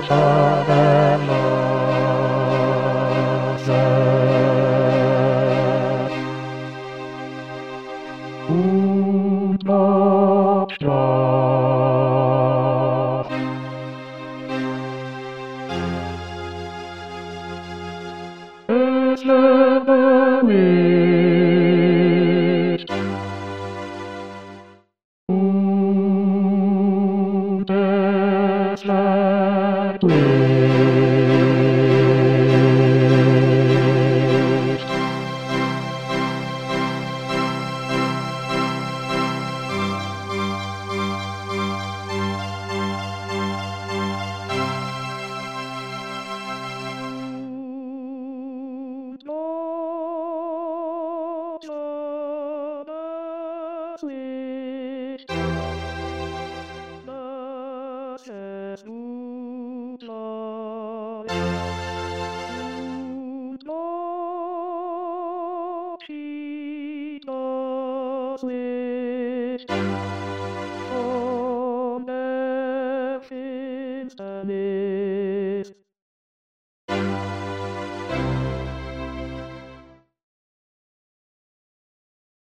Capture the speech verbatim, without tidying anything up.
Und Abschlaf. Es lebe nicht. Und es lebt nicht. Licht, dass es gut läuft. Und Gott schied das Licht von der Finsternis.